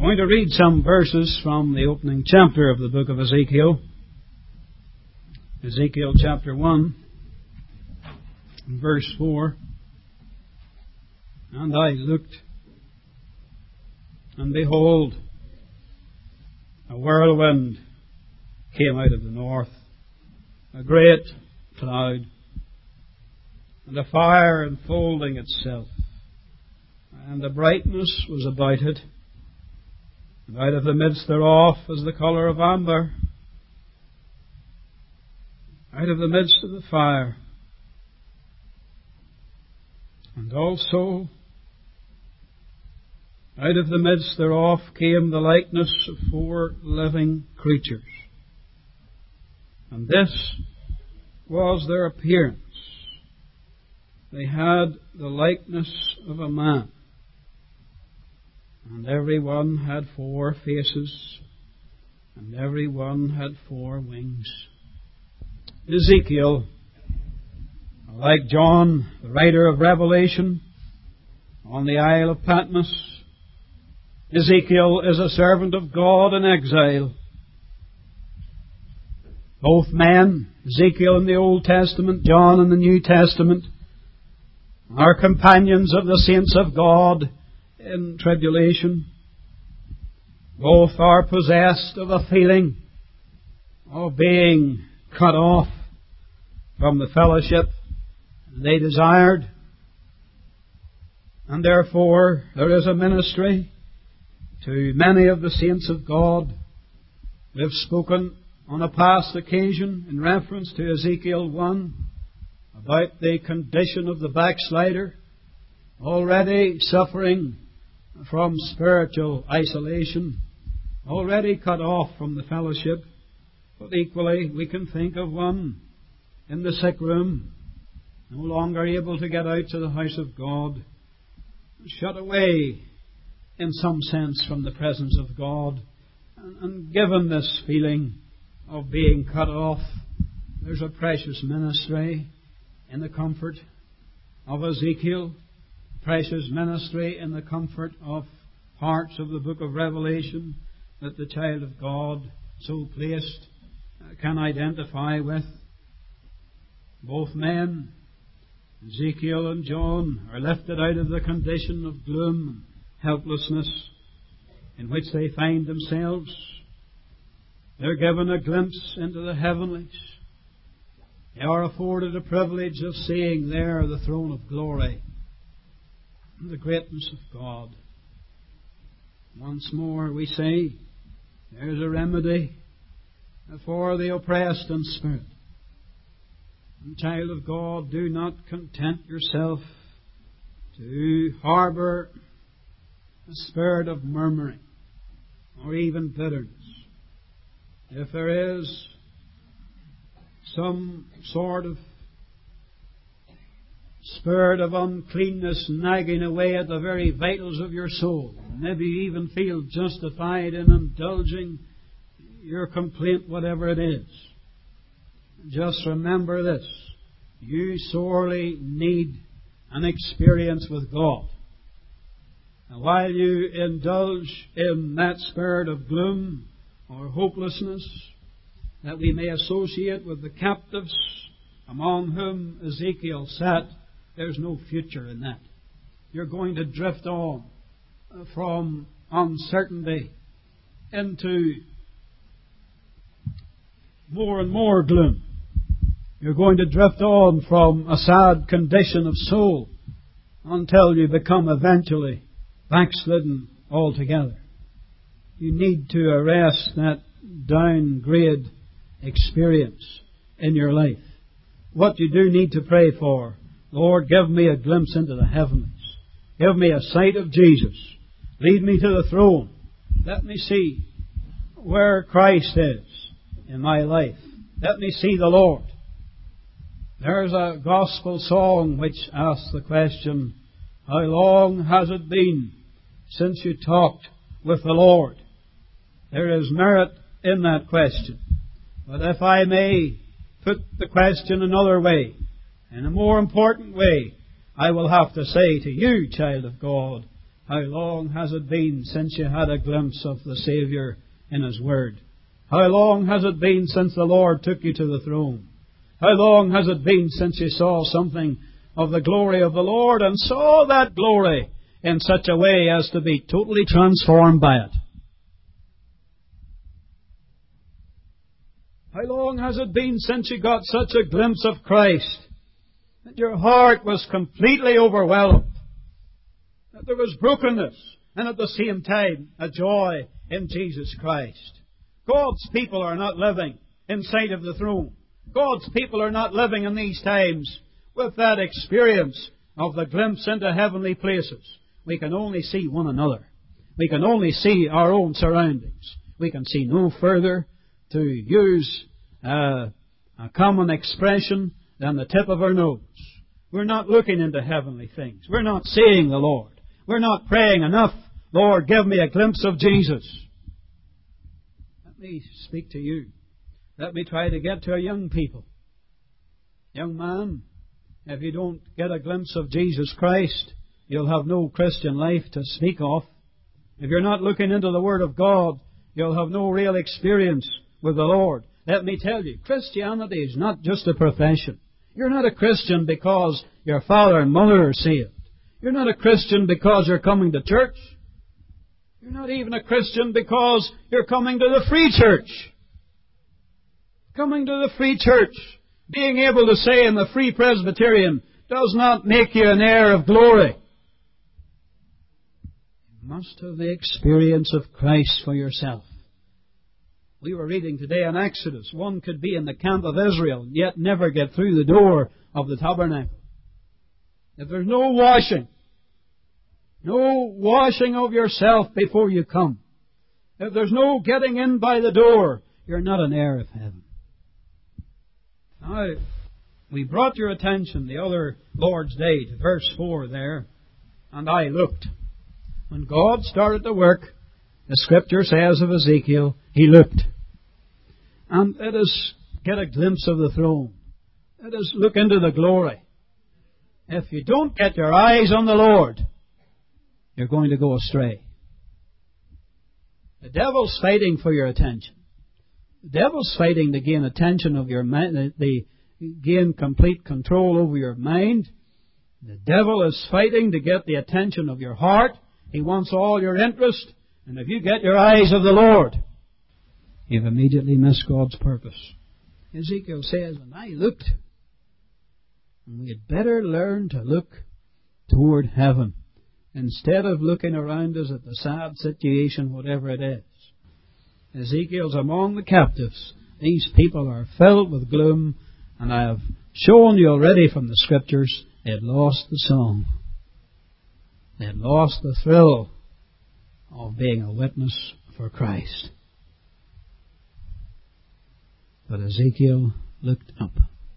going to read some verses from the opening chapter of the book of Ezekiel. Ezekiel chapter 1, verse 4. And I looked, and behold, a whirlwind came out of the north, a great cloud, and a fire enfolding itself, and the brightness was about it, and out of the midst thereof was the colour of amber, out of the midst of the fire. And also out of the midst thereof came the likeness of 4 living creatures. And this was their appearance. They had the likeness of a man. And every one had 4 faces, and every one had 4 wings. Ezekiel, like John, the writer of Revelation, on the Isle of Patmos, Ezekiel is a servant of God in exile. Both men, Ezekiel in the Old Testament, John in the New Testament, are companions of the saints of God in tribulation. Both are possessed of a feeling of being cut off from the fellowship they desired. And therefore there is a ministry to many of the saints of God. We have spoken on a past occasion in reference to Ezekiel 1 about the condition of the backslider, already suffering from spiritual isolation, already cut off from the fellowship. But equally we can think of one in the sick room, no longer able to get out to the house of God, shut away in some sense from the presence of God, and given this feeling of being cut off. There's a precious ministry in the comfort of Ezekiel, precious ministry in the comfort of parts of the book of Revelation that the child of God so placed can identify with. Both men, Ezekiel and John, are lifted out of the condition of gloom and helplessness in which they find themselves. They're given a glimpse into the heavenlies. They are afforded a privilege of seeing there the throne of glory and the greatness of God. Once more we say, there's a remedy for the oppressed in spirit. And child of God, do not content yourself to harbour a spirit of murmuring or even bitterness. If there is some sort of spirit of uncleanness nagging away at the very vitals of your soul, maybe you even feel justified in indulging your complaint, whatever it is, just remember this: you sorely need an experience with God. And while you indulge in that spirit of gloom or hopelessness that we may associate with the captives among whom Ezekiel sat, there's no future in that. You're going to drift on from uncertainty into more and more gloom. You're going to drift on from a sad condition of soul until you become eventually backslidden altogether. You need to arrest that downgrade experience in your life. What you do need to pray for: Lord, give me a glimpse into the heavens. Give me a sight of Jesus. Lead me to the throne. Let me see where Christ is in my life. Let me see the Lord. There's a gospel song which asks the question, how long has it been since you talked with the Lord? There is merit in that question. But if I may put the question another way, in a more important way, I will have to say to you, child of God, How long has it been since you had a glimpse of the Saviour in His Word? How long has it been since the Lord took you to the throne? How long has it been since you saw something of the glory of the Lord and saw that glory in such a way as to be totally transformed by it? How long has it been since you got such a glimpse of Christ that your heart was completely overwhelmed? That there was brokenness and at the same time a joy in Jesus Christ. God's people are not living in sight of the throne. God's people are not living in these times with that experience of the glimpse into heavenly places. We can only see one another. We can only see our own surroundings. We can see no further, to use a common expression, than the tip of our nose. We're not looking into heavenly things. We're not seeing the Lord. We're not praying enough, Lord, give me a glimpse of Jesus. Let me speak to you. Let me try to get to our young people. Young man, if you don't get a glimpse of Jesus Christ, you'll have no Christian life to speak of. If you're not looking into the Word of God, you'll have no real experience with the Lord. Let me tell you, Christianity is not just a profession. You're not a Christian because your father and mother are saved. You're not a Christian because you're coming to church. You're not even a Christian because you're coming to the free church. Coming to the free church, being able to say in the Free Presbyterian, does not make you an heir of glory. You must have the experience of Christ for yourself. We were reading today in Exodus. One could be in the camp of Israel and yet never get through the door of the tabernacle. If there's no washing of yourself before you come, if there's no getting in by the door, you're not an heir of heaven. Now, we brought your attention the other Lord's Day to verse 4 there, and I looked. When God started to work, the Scripture says of Ezekiel, he looked. And let us get a glimpse of the throne. Let us look into the glory. If you don't get your eyes on the Lord, you're going to go astray. The devil's fighting for your attention. The devil's fighting to gain attention of your mind, to gain complete control over your mind. The devil is fighting to get the attention of your heart. He wants all your interest. And if you get your eyes of the Lord, you've immediately missed God's purpose. Ezekiel says, and I looked. And we had better learn to look toward heaven instead of looking around us at the sad situation, whatever it is. Ezekiel's among the captives. These people are filled with gloom, and I have shown you already from the Scriptures they had lost the song. They had lost the thrill of being a witness for Christ. But Ezekiel looked up.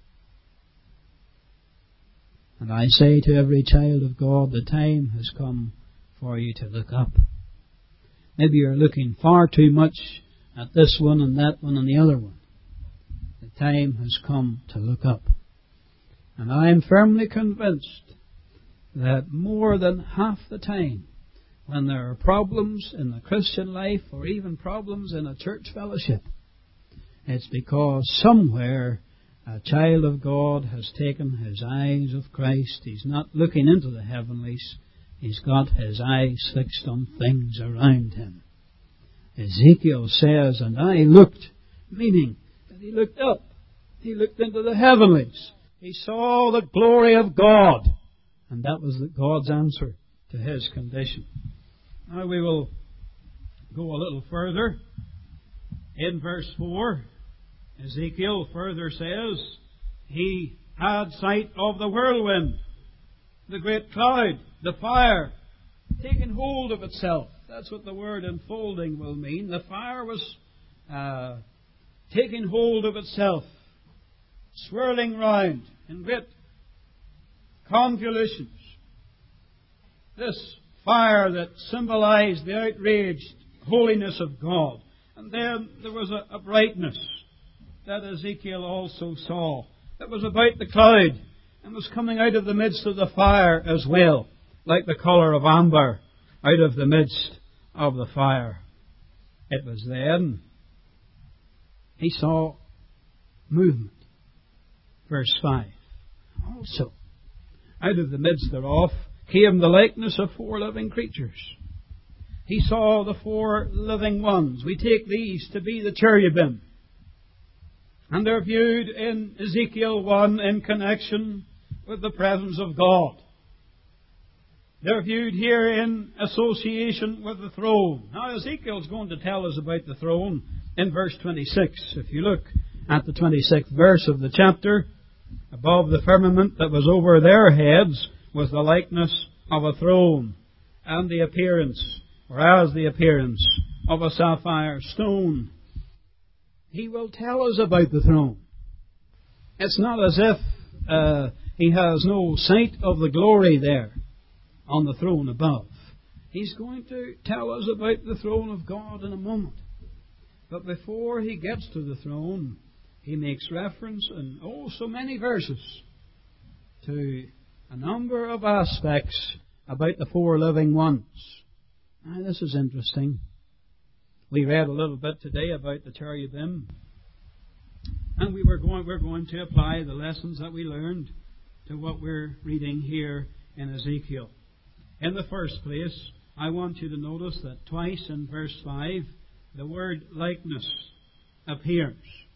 And I say to every child of God, the time has come for you to look up. Maybe you're looking far too much at this one and that one and the other one. The time has come to look up. And I am firmly convinced that more than half the time, when there are problems in the Christian life or even problems in a church fellowship, it's because somewhere a child of God has taken his eyes of Christ. He's not looking into the heavenlies. He's got his eyes fixed on things around him. Ezekiel says, and I looked, meaning that he looked up. He looked into the heavenlies. He saw the glory of God. And that was God's answer to his condition. Now we will go a little further. In verse 4, Ezekiel further says, he had sight of the whirlwind, the great cloud, the fire, taking hold of itself. That's what the word enfolding will mean. The fire was taking hold of itself, swirling round in great convolutions. This fire that symbolized the outraged holiness of God. And then there was a brightness that Ezekiel also saw. That was about the cloud and was coming out of the midst of the fire as well, like the colour of amber out of the midst of the fire. It was then he saw movement. Verse 5. Also, out of the midst thereof came the likeness of 4 living creatures. He saw the 4 living ones. We take these to be the cherubim. And they're viewed in Ezekiel 1 in connection with the presence of God. They're viewed here in association with the throne. Now Ezekiel's going to tell us about the throne in verse 26. If you look at the 26th verse of the chapter, above the firmament that was over their heads was the likeness of a throne, and the appearance, or as the appearance, of a sapphire stone. He will tell us about the throne. It's not as if he has no sight of the glory there on the throne above. He's going to tell us about the throne of God in a moment. But before he gets to the throne, he makes reference in so many verses to a number of aspects about the 4 living ones. Now this is interesting. We read a little bit today about the cherubim, and we're going to apply the lessons that we learned to what we're reading here in Ezekiel. In the first place, I want you to notice that twice in verse 5 the word likeness appears.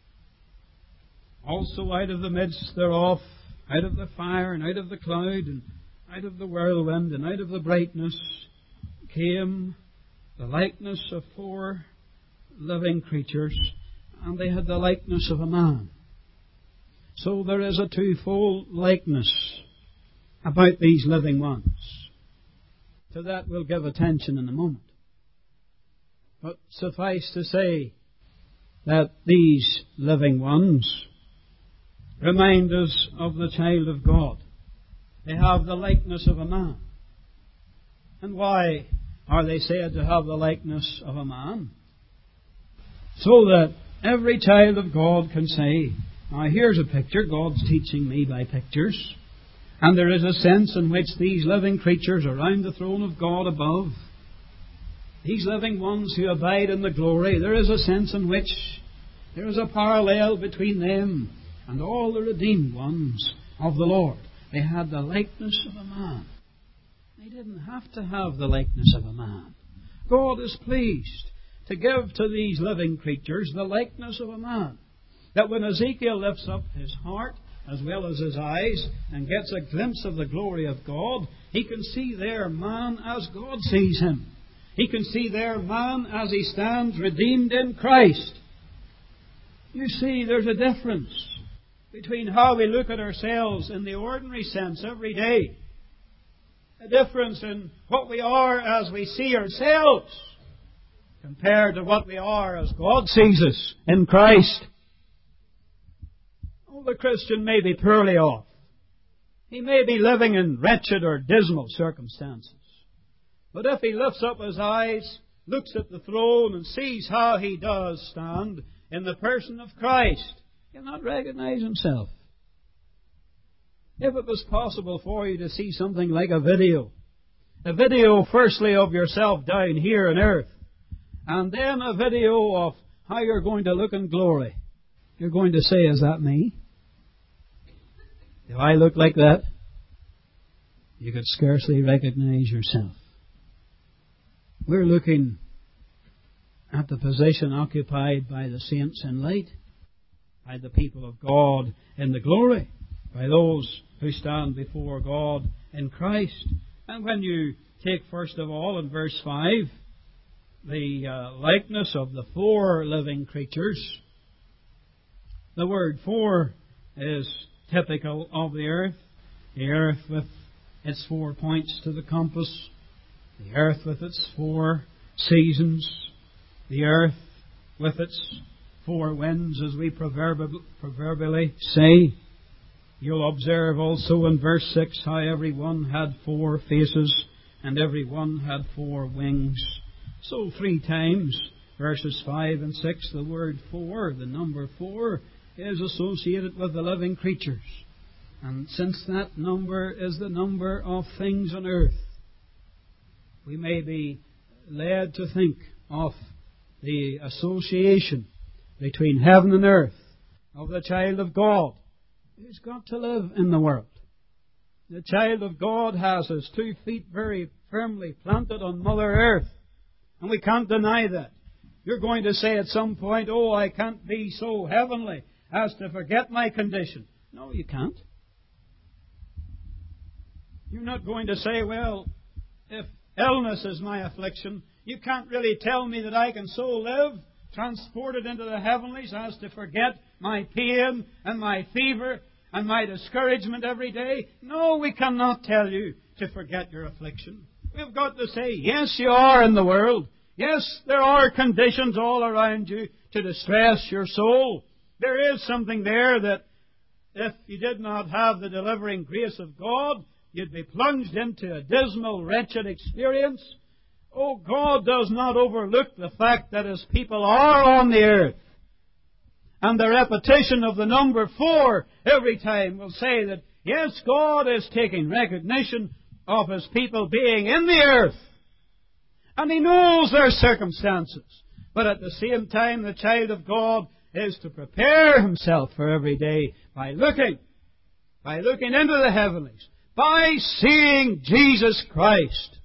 Also out of the midst thereof, out of the fire and out of the cloud and out of the whirlwind and out of the brightness came the likeness of 4 living creatures, and they had the likeness of a man. So there is a twofold likeness about these living ones. To that we'll give attention in a moment. But suffice to say that these living ones remind us of the child of God. They have the likeness of a man. And why are they said to have the likeness of a man? So that every child of God can say, now here's a picture, God's teaching me by pictures, and there is a sense in which these living creatures around the throne of God above, these living ones who abide in the glory, there is a sense in which there is a parallel between them and all the redeemed ones of the Lord. They had the likeness of a man. They didn't have to have the likeness of a man. God is pleased to give to these living creatures the likeness of a man. That when Ezekiel lifts up his heart as well as his eyes and gets a glimpse of the glory of God, he can see there man as God sees him. He can see there man as he stands redeemed in Christ. You see, there's a difference between how we look at ourselves in the ordinary sense every day. A difference in what we are as we see ourselves compared to what we are as God sees us in Christ. Oh, the Christian may be poorly off. He may be living in wretched or dismal circumstances. But if he lifts up his eyes, looks at the throne and sees how he does stand in the person of Christ, he'll not recognize himself. If it was possible for you to see something like a video firstly of yourself down here on earth, and then a video of how you're going to look in glory, you're going to say, is that me? Do I look like that? You could scarcely recognize yourself. We're looking at the position occupied by the saints in light, by the people of God in the glory, by those who stand before God in Christ. And when you take first of all in verse 5 the likeness of the 4 living creatures, the word 4 is typical of the earth with its 4 points to the compass, the earth with its 4 seasons, the earth with its 4 winds, as we proverbially say. You'll observe also in verse 6 how every one had 4 faces and every one had 4 wings. So 3 times, verses 5 and 6, the word 4, the number 4, is associated with the living creatures. And since that number is the number of things on earth, we may be led to think of the association between heaven and earth of the child of God who's got to live in the world. The child of God has his 2 feet very firmly planted on Mother Earth, and we can't deny that. You're going to say at some point, oh, I can't be so heavenly as to forget my condition. No, you can't. You're not going to say, well, if illness is my affliction, you can't really tell me that I can so live, transported into the heavenlies, as to forget my pain and my fever and my discouragement every day. No, we cannot tell you to forget your affliction. We've got to say, yes, you are in the world. Yes, there are conditions all around you to distress your soul. There is something there that if you did not have the delivering grace of God, you'd be plunged into a dismal, wretched experience. Oh, God does not overlook the fact that His people are on the earth. And the repetition of the number 4 every time will say that, yes, God is taking recognition of His people being in the earth. And He knows their circumstances. But at the same time, the child of God is to prepare himself for every day by looking into the heavenlies, by seeing Jesus Christ.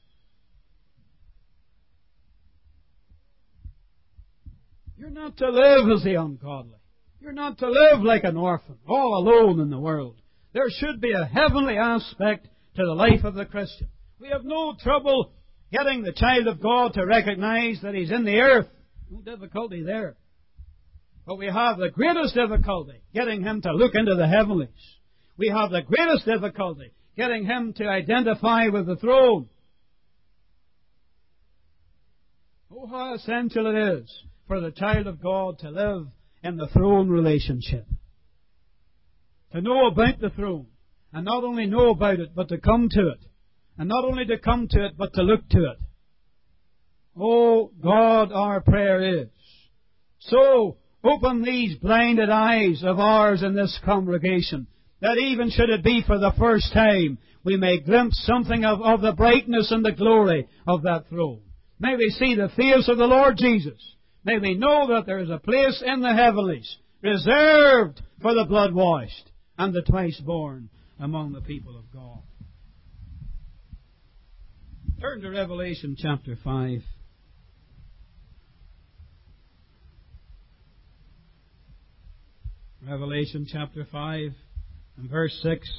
You're not to live as the ungodly. You're not to live like an orphan, all alone in the world. There should be a heavenly aspect to the life of the Christian. We have no trouble getting the child of God to recognize that he's in the earth. No difficulty there. But we have the greatest difficulty getting him to look into the heavenlies. We have the greatest difficulty getting him to identify with the throne. Oh, how essential it is for the child of God to live in the throne relationship. To know about the throne. And not only know about it, but to come to it. And not only to come to it, but to look to it. Oh, God, our prayer is, so open these blinded eyes of ours in this congregation, that even should it be for the first time, we may glimpse something of the brightness and the glory of that throne. May we see the face of the Lord Jesus. May we know that there is a place in the heavenlies reserved for the blood-washed and the twice-born among the people of God. Turn to Revelation chapter 5. Revelation chapter 5 and verse 6.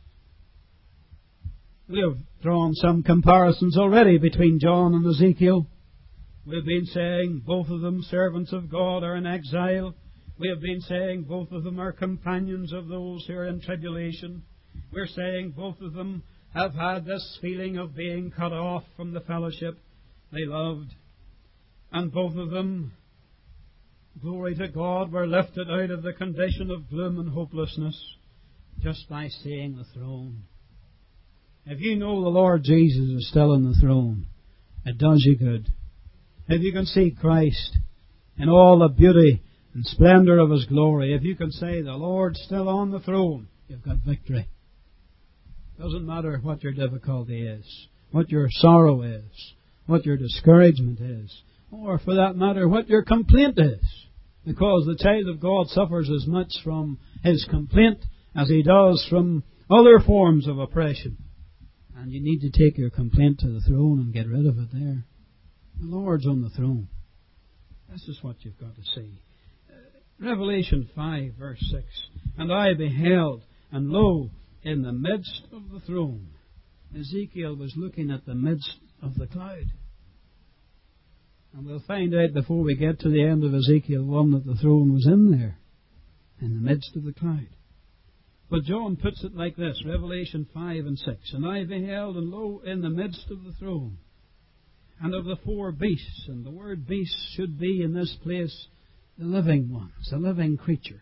We have drawn some comparisons already between John and Ezekiel. We've been saying both of them servants of God are in exile. We have been saying both of them are companions of those who are in tribulation. We're saying both of them have had this feeling of being cut off from the fellowship they loved. And both of them, glory to God, were lifted out of the condition of gloom and hopelessness just by seeing the throne. If you know the Lord Jesus is still on the throne, it does you good. If you can see Christ in all the beauty and splendor of His glory, if you can say the Lord's still on the throne, you've got victory. Doesn't matter what your difficulty is, what your sorrow is, what your discouragement is, or for that matter, what your complaint is. Because the child of God suffers as much from his complaint as he does from other forms of oppression. And you need to take your complaint to the throne and get rid of it there. The Lord's on the throne. This is what you've got to see. Revelation 5, verse 6. And I beheld, and lo, in the midst of the throne. Ezekiel was looking at the midst of the cloud. And we'll find out before we get to the end of Ezekiel 1 that the throne was in there, in the midst of the cloud. But John puts it like this, Revelation 5 and 6. And I beheld, and lo, in the midst of the throne, and of the 4 beasts. And the word beasts should be in this place the living ones, the living creatures.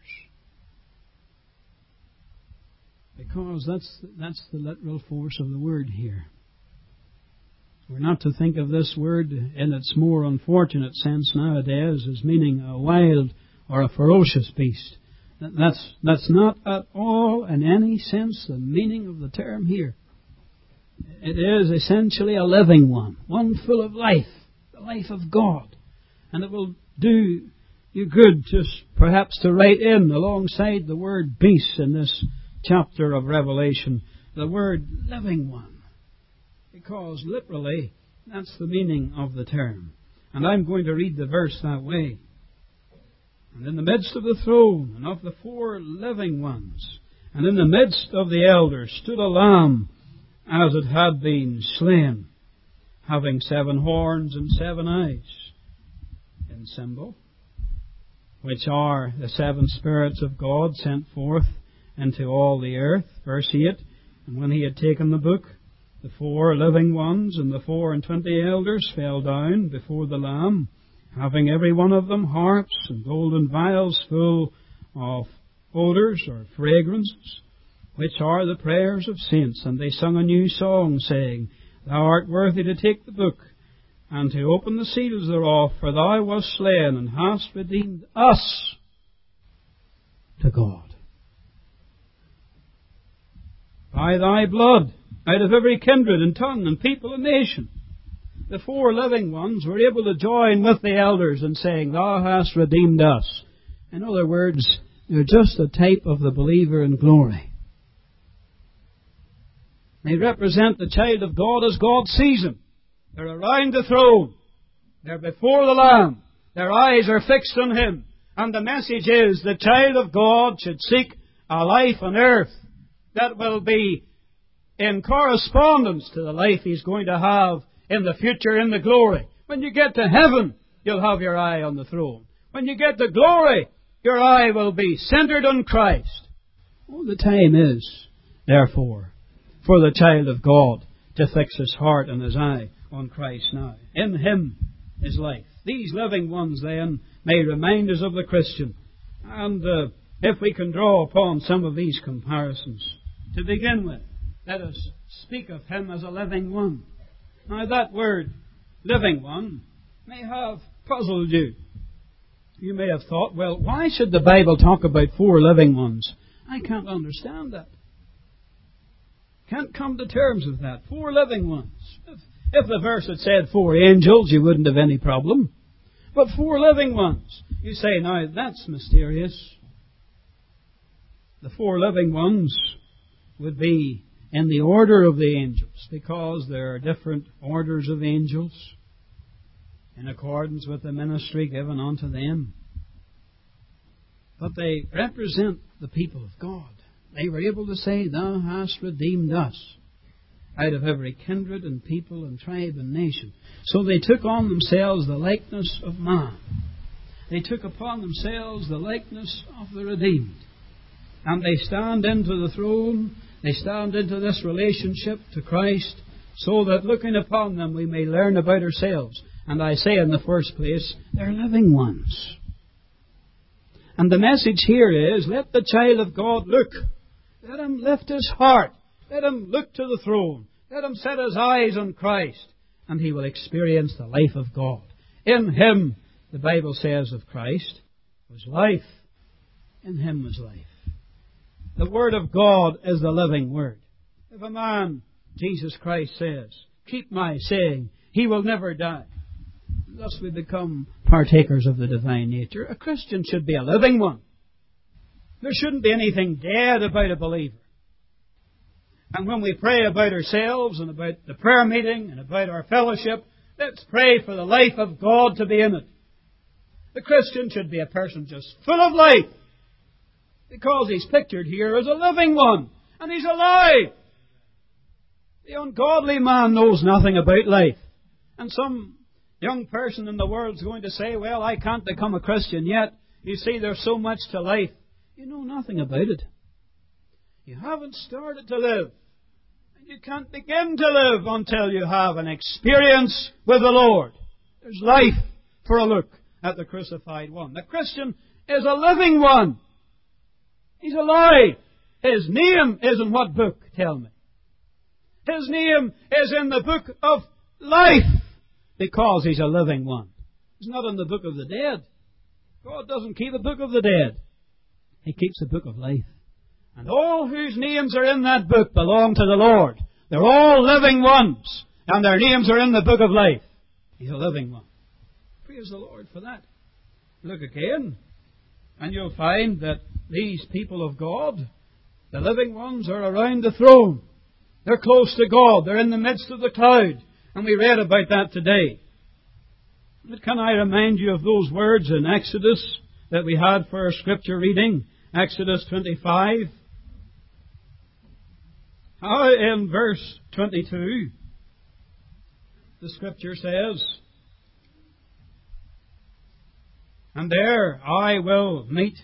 Because that's the literal force of the word here. We're not to think of this word in its more unfortunate sense nowadays as meaning a wild or a ferocious beast. That's not at all in any sense the meaning of the term here. It is essentially a living one full of life, the life of God. And it will do you good just perhaps to write in alongside the word beast in this chapter of Revelation, the word living one. Because literally, that's the meaning of the term. And I'm going to read the verse that way. And in the midst of the throne and of the four living ones, and in the midst of the elders, stood a lamb as it had been slain, having 7 horns and 7 eyes, in symbol, which are the 7 spirits of God sent forth into all the earth. Verse 8, and when he had taken the book, the 4 living ones and the 24 elders fell down before the Lamb, having every one of them harps and golden vials full of odours or fragrances, which are the prayers of saints. And they sung a new song, saying, Thou art worthy to take the book, and to open the seals thereof, for thou wast slain, and hast redeemed us to God by thy blood, out of every kindred and tongue and people and nation. The 4 living ones were able to join with the elders in saying, Thou hast redeemed us. In other words, they're just a type of the believer in glory. They represent the child of God as God sees him. They're around the throne. They're before the Lamb. Their eyes are fixed on him. And the message is the child of God should seek a life on earth that will be in correspondence to the life he's going to have in the future in the glory. When you get to heaven, you'll have your eye on the throne. When you get to glory, your eye will be centered on Christ. Well, the time is, therefore, for the child of God to fix his heart and his eye on Christ now. In him is life. These living ones, then, may remind us of the Christian. And if we can draw upon some of these comparisons, to begin with, let us speak of him as a living one. Now, that word, living one, may have puzzled you. You may have thought, well, why should the Bible talk about 4 living ones? I can't understand that. Can't come to terms with that. 4 living ones. If the verse had said 4 angels, you wouldn't have any problem. But 4 living ones. You say, now, that's mysterious. The 4 living ones would be in the order of the angels, because there are different orders of angels in accordance with the ministry given unto them. But they represent the people of God. They were able to say, Thou hast redeemed us out of every kindred and people and tribe and nation. So they took on themselves the likeness of man. They took upon themselves the likeness of the redeemed. And they stand into the throne. They stand into this relationship to Christ, so that looking upon them we may learn about ourselves. And I say in the first place, they're living ones. And the message here is, let the child of God look. Let him lift his heart. Let him look to the throne. Let him set his eyes on Christ, and he will experience the life of God. In him, the Bible says of Christ, was life. In him was life. The Word of God is the living Word. If a man, Jesus Christ says, keep my saying, he will never die. Thus we become partakers of the divine nature. A Christian should be a living one. There shouldn't be anything dead about a believer. And when we pray about ourselves and about the prayer meeting and about our fellowship, let's pray for the life of God to be in it. The Christian should be a person just full of life, because he's pictured here as a living one, and he's alive. The ungodly man knows nothing about life. And some young person in the world is going to say, well, I can't become a Christian yet. You see, there's so much to life. You know nothing about it. You haven't started to live. And you can't begin to live until you have an experience with the Lord. There's life for a look at the crucified one. The Christian is a living one. He's alive. His name is in what book? Tell me. His name is in the book of life, because he's a living one. He's not in the book of the dead. God doesn't keep a book of the dead. He keeps a book of life. And all whose names are in that book belong to the Lord. They're all living ones, and their names are in the book of life. He's a living one. Praise the Lord for that. Look again, and you'll find that these people of God, the living ones, are around the throne. They're close to God. They're in the midst of the cloud. And we read about that today. But can I remind you of those words in Exodus that we had for our scripture reading? Exodus 25. How in verse 22, the scripture says, "And there I will meet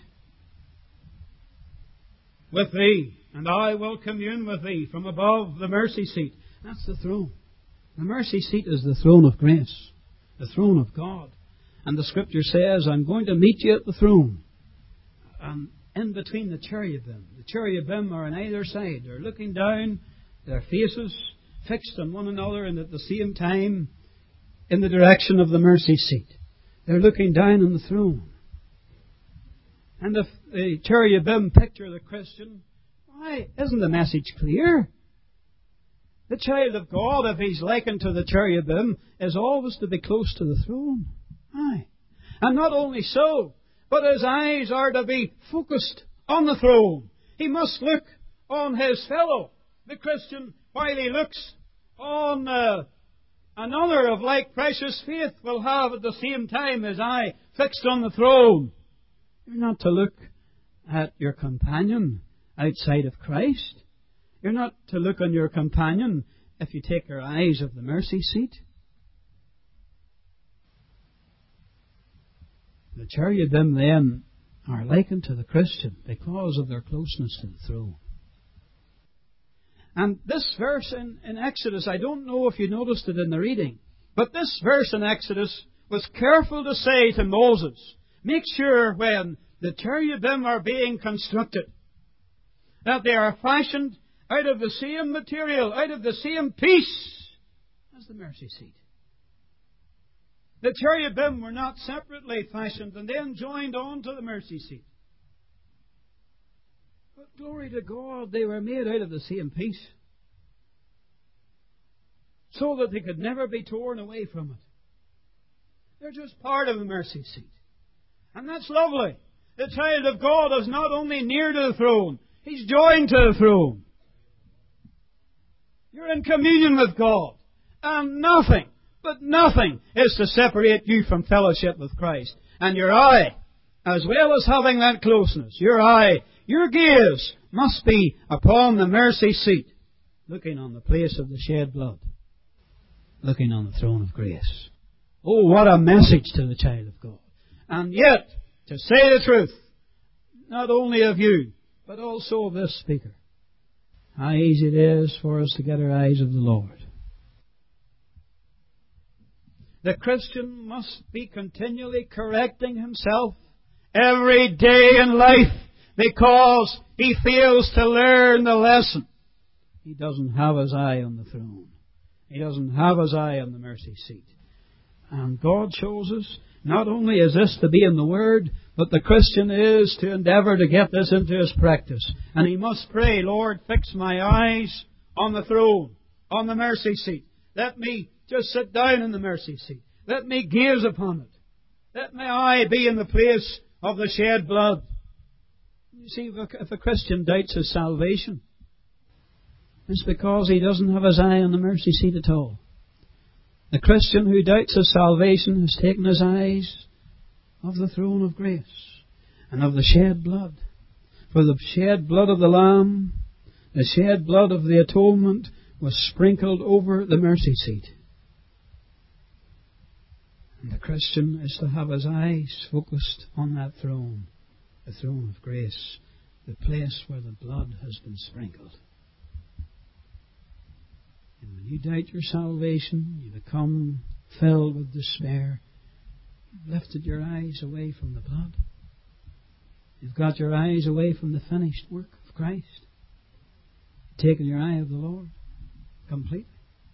with thee, and I will commune with thee from above the mercy seat." That's the throne. The mercy seat is the throne of grace, the throne of God. And the scripture says, "I'm going to meet you at the throne." And in between the cherubim. The cherubim are on either side. They're looking down, their faces fixed on one another, and at the same time in the direction of the mercy seat. They're looking down on the throne. And if the cherubim picture the Christian, why, isn't the message clear? The child of God, if he's likened to the cherubim, is always to be close to the throne. Aye. And not only so, but his eyes are to be focused on the throne. He must look on his fellow, the Christian, while he looks on another of like precious faith, will have at the same time his eye fixed on the throne. You're not to look at your companion outside of Christ. You're not to look on your companion if you take your eyes off the mercy seat. The cherubim then are likened to the Christian because of their closeness to the throne. And this verse in Exodus, I don't know if you noticed it in the reading, but this verse in Exodus was careful to say to Moses, make sure when the cherubim are being constructed, that they are fashioned out of the same material, out of the same piece as the mercy seat. The cherubim were not separately fashioned and then joined on to the mercy seat. But glory to God, they were made out of the same piece, so that they could never be torn away from it. They're just part of the mercy seat. And that's lovely. The child of God is not only near to the throne, he's joined to the throne. You're in communion with God. And nothing, but nothing, is to separate you from fellowship with Christ. And your eye, as well as having that closeness, your gaze must be upon the mercy seat, looking on the place of the shed blood, looking on the throne of grace. Oh, what a message to the child of God. And yet, to say the truth, not only of you, but also of this speaker, how easy it is for us to get our eyes of the Lord. The Christian must be continually correcting himself every day in life because he fails to learn the lesson. He doesn't have his eye on the throne. He doesn't have his eye on the mercy seat. And God shows us not only is this to be in the Word, but the Christian is to endeavour to get this into his practice. And he must pray, Lord, fix my eyes on the throne, on the mercy seat. Let me just sit down in the mercy seat. Let me gaze upon it. Let my eye be in the place of the shed blood. You see, if a Christian doubts his salvation, it's because he doesn't have his eye on the mercy seat at all. The Christian who doubts his salvation has taken his eyes off the throne of grace and of the shed blood. For the shed blood of the Lamb, the shed blood of the atonement, was sprinkled over the mercy seat. And the Christian is to have his eyes focused on that throne, the throne of grace, the place where the blood has been sprinkled. And when you doubt your salvation, you become filled with despair. You've lifted your eyes away from the blood. You've got your eyes away from the finished work of Christ. Taken your eye of the Lord completely.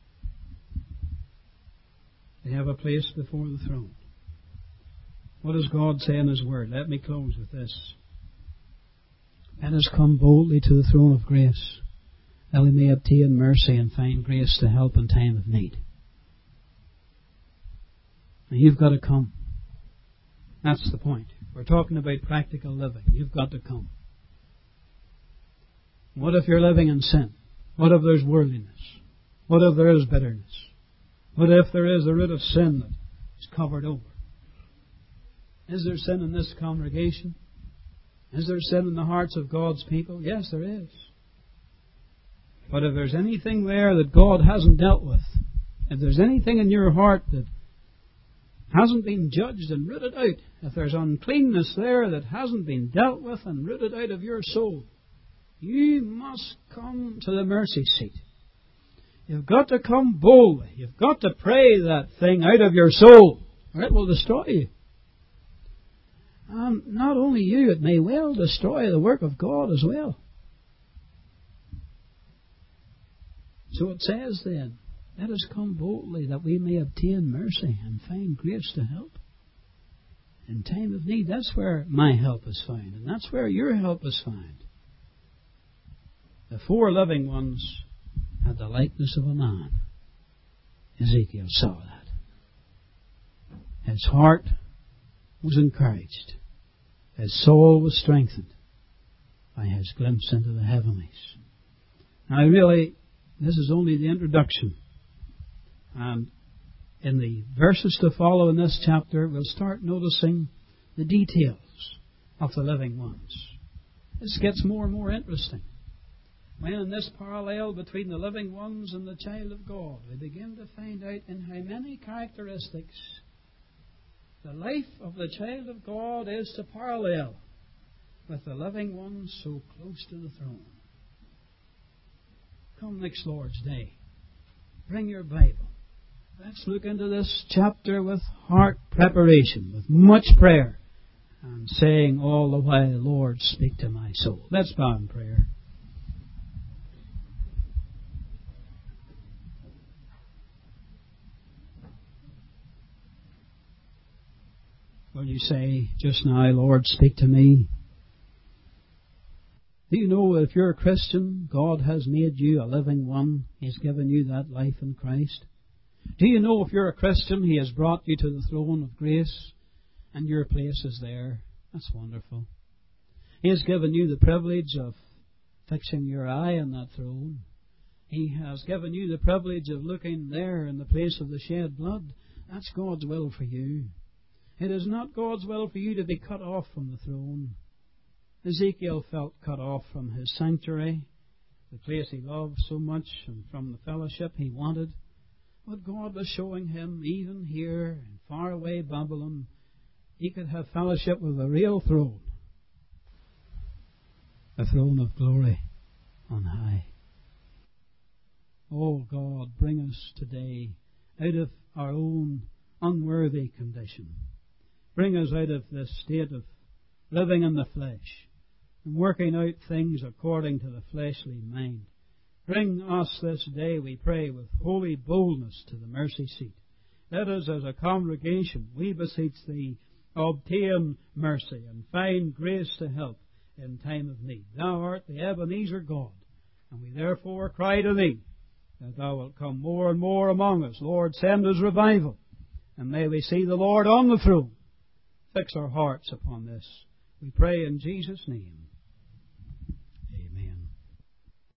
They have a place before the throne. What does God say in His Word? Let me close with this. Let us come boldly to the throne of grace, that we may obtain mercy and find grace to help in time of need. Now you've got to come. That's the point. We're talking about practical living. You've got to come. What if you're living in sin? What if there's worldliness? What if there is bitterness? What if there is a root of sin that is covered over? Is there sin in this congregation? Is there sin in the hearts of God's people? Yes, there is. But if there's anything there that God hasn't dealt with, if there's anything in your heart that hasn't been judged and rooted out, if there's uncleanness there that hasn't been dealt with and rooted out of your soul, you must come to the mercy seat. You've got to come boldly. You've got to pray that thing out of your soul, or it will destroy you. And not only you, it may well destroy the work of God as well. So it says then, let us come boldly that we may obtain mercy and find grace to help in time of need. That's where my help is found, and that's where your help is found. The 4 living ones had the likeness of a man. Ezekiel saw that. His heart was encouraged. His soul was strengthened by his glimpse into the heavenlies. Now really, this is only the introduction. And in the verses to follow in this chapter, we'll start noticing the details of the living ones. This gets more and more interesting. When in this parallel between the living ones and the child of God, we begin to find out in how many characteristics the life of the child of God is to parallel with the living ones so close to the throne. Come next Lord's Day. Bring your Bible. Let's look into this chapter with heart preparation, with much prayer, and saying all the while, Lord, speak to my soul. Let's bow in prayer. Will you say just now, Lord, speak to me? Do you know that if you're a Christian, God has made you a living one? He's given you that life in Christ. Do you know if you're a Christian, He has brought you to the throne of grace and your place is there? That's wonderful. He has given you the privilege of fixing your eye on that throne. He has given you the privilege of looking there in the place of the shed blood. That's God's will for you. It is not God's will for you to be cut off from the throne. Ezekiel felt cut off from his sanctuary, the place he loved so much, and from the fellowship he wanted. But God was showing him, even here in faraway Babylon, he could have fellowship with the real throne, the throne of glory on high. Oh God, bring us today out of our own unworthy condition. Bring us out of this state of living in the flesh and working out things according to the fleshly mind. Bring us this day, we pray, with holy boldness to the mercy seat. Let us as a congregation, we beseech Thee, obtain mercy and find grace to help in time of need. Thou art the Ebenezer God, and we therefore cry to Thee that Thou wilt come more and more among us. Lord, send us revival, and may we see the Lord on the throne. Fix our hearts upon this. We pray in Jesus' name.